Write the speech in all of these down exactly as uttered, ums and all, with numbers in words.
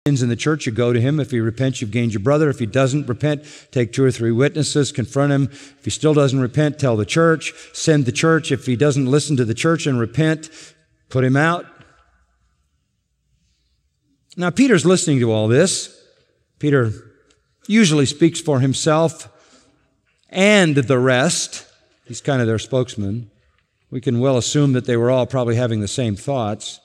in the church, you go to him. If he repents, you've gained your brother. If he doesn't repent, take two or three witnesses, confront him. If he still doesn't repent, tell the church, send the church. If he doesn't listen to the church and repent, put him out. Now, Peter's listening to all this. Peter usually speaks for himself and the rest. He's kind of their spokesman. We can well assume that they were all probably having the same thoughts.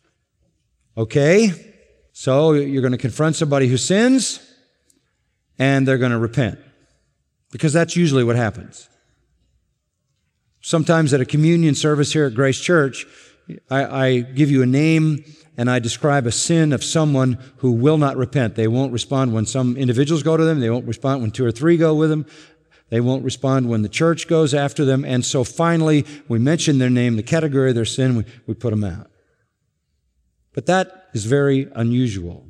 Okay, so you're going to confront somebody who sins, and they're going to repent. Because that's usually what happens. Sometimes at a communion service here at Grace Church, I, I give you a name and I describe a sin of someone who will not repent. They won't respond when some individuals go to them. They won't respond when two or three go with them. They won't respond when the church goes after them. And so finally, we mention their name, the category of their sin, we, we put them out. But that is very unusual.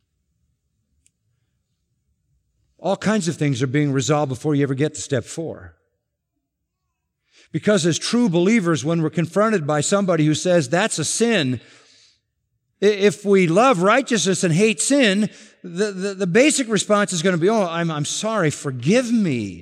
All kinds of things are being resolved before you ever get to step four. Because as true believers, when we're confronted by somebody who says that's a sin, if we love righteousness and hate sin, the, the, the basic response is going to be, oh, I'm, I'm sorry, forgive me.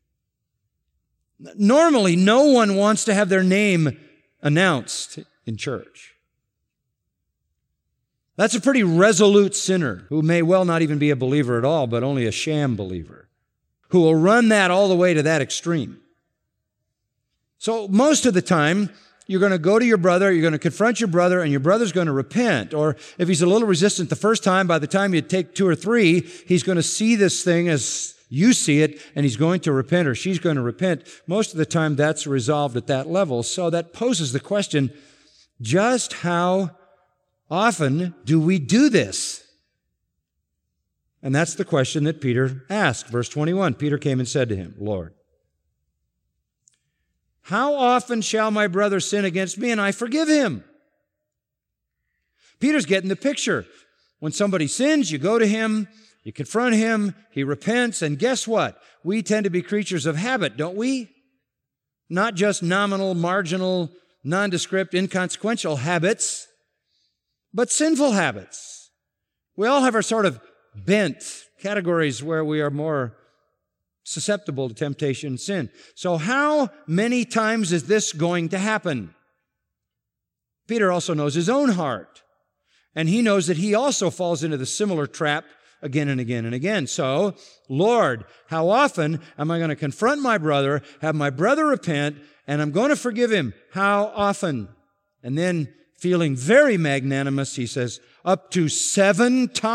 Normally, no one wants to have their name announced in church. That's a pretty resolute sinner who may well not even be a believer at all, but only a sham believer, who will run that all the way to that extreme. So most of the time, you're going to go to your brother, you're going to confront your brother, and your brother's going to repent. Or if he's a little resistant the first time, by the time you take two or three, he's going to see this thing as you see it, and he's going to repent, or she's going to repent. Most of the time, that's resolved at that level. So that poses the question, just how often do we do this? And that's the question that Peter asked. Verse twenty-one, Peter came and said to him, Lord, how often shall my brother sin against me and I forgive him? Peter's getting the picture. When somebody sins, you go to him, you confront him, he repents, and guess what? We tend to be creatures of habit, don't we? Not just nominal, marginal, nondescript, inconsequential habits, but sinful habits. We all have our sort of bent categories where we are more susceptible to temptation and sin. So how many times is this going to happen? Peter also knows his own heart. And he knows that he also falls into the similar trap again and again and again. So, Lord, how often am I going to confront my brother, have my brother repent, and I'm going to forgive him? How often? And then, feeling very magnanimous, he says, up to seven times.